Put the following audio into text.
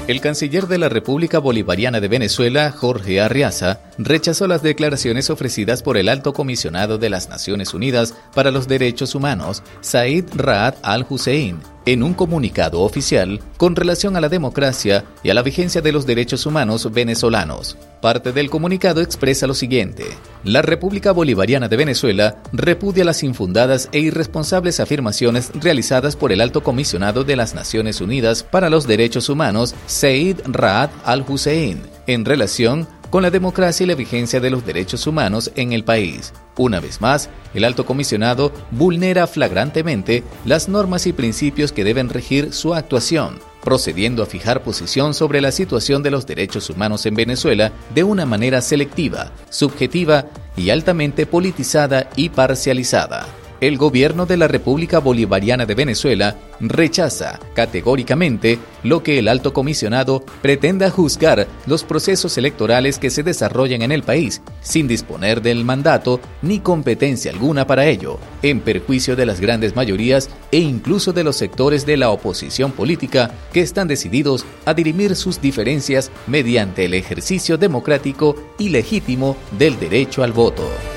El canciller de la República Bolivariana de Venezuela, Jorge Arriaza, rechazó las declaraciones ofrecidas por el Alto Comisionado de las Naciones Unidas para los Derechos Humanos, Zeid Ra'ad al-Hussein, en un comunicado oficial con relación a la democracia y a la vigencia de los derechos humanos venezolanos. Parte del comunicado expresa lo siguiente: la República Bolivariana de Venezuela repudia las infundadas e irresponsables afirmaciones realizadas por el Alto Comisionado de las Naciones Unidas para los Derechos Humanos, Zeid Ra'ad al-Hussein, en relación con la democracia y la vigencia de los derechos humanos en el país. Una vez más, el Alto Comisionado vulnera flagrantemente las normas y principios que deben regir su actuación, procediendo a fijar posición sobre la situación de los derechos humanos en Venezuela de una manera selectiva, subjetiva y altamente politizada y parcializada. El gobierno de la República Bolivariana de Venezuela rechaza categóricamente lo que el Alto Comisionado pretenda juzgar los procesos electorales que se desarrollan en el país, sin disponer del mandato ni competencia alguna para ello, en perjuicio de las grandes mayorías e incluso de los sectores de la oposición política que están decididos a dirimir sus diferencias mediante el ejercicio democrático y legítimo del derecho al voto.